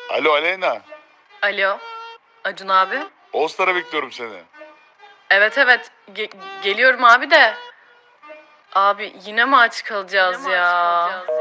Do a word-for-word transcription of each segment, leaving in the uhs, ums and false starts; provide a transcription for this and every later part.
Alo Aleyna. Alo, Acun abi. All Star'a bekliyorum seni. Evet evet, Ge- geliyorum abi de. Abi yine mi aç kalacağız Yine mi ya? aç kalacağız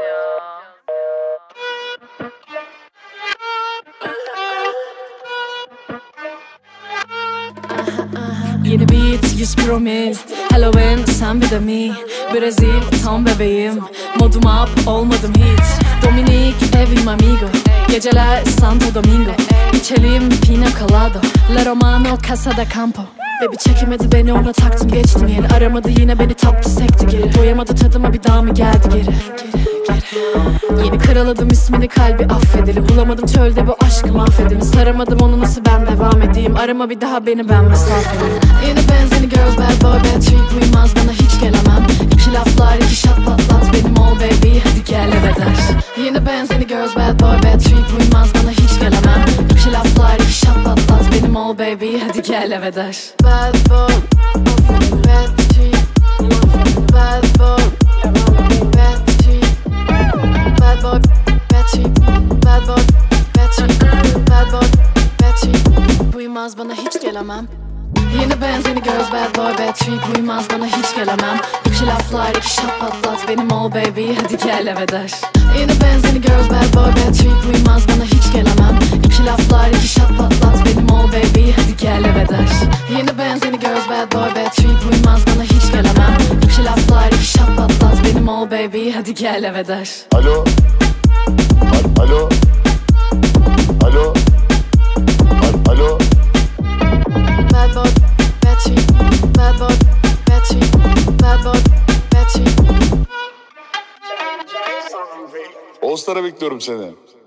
Yeni beat, yüz promil Halloween, sen bir de mi? Brezil, tam bebeğim Modum up, olmadım hiç Dominik, evim amigo Geceler Santo Domingo İçelim pina colado La Romano, Casa da Campo Baby çekemedi beni, ona taktım geçtim yeri. Aramadı yine beni, taptı sekti geri. Doyamadı tadıma, bir daha mı geldi geri, geri, geri. Yeni karaladım ismini, kalbi affedeli. Bulamadım çölde bu aşkı mahvedeni. Saramadım onu, nasıl ben devam edeyim? Arama bir daha beni, ben mesafeli. Yeni benzini girls, bad boy, bad trip. Uymaz bana, hiç gelemem. İki laflar, iki şat patlat benim all baby. Hadi gel eve der. Yeni benzini girls, bad boy, bad trip. Uymaz bana, hiç gelemem. İki laflar, iki şat patlat benim all baby. Hadi gel eve der. Bad boy, bad trip. Bad boy, bad trip. Bad boy, bad trip. Bad boy, bad trip. Bad boy, bad trip. Uymaz bana, hiç gelemem. Yeni benzini girls, bad boy, bad trip. Uymaz bana, hiç gelemem. İki laflar, iki şap patlat benim all baby. Hadi gel eve der. Yeni benzini girls, bad boy, bad trip. Uymaz bana, hiç gelemem. İki laflar, iki şap patlat benim all baby. Hadi gel eve der. Yeni benzini girls, bad boy, bad trip. Uymaz bana, hiç gelemem. İki laflar, iki şap patlat benim all baby. Hadi gel eve der. Alo. Al- Alo. Alo. Al- Alo. Bad boy, bad trip. Bad boy, bad trip. Bad boy, bad trip. All Star'a bekliyorum seni.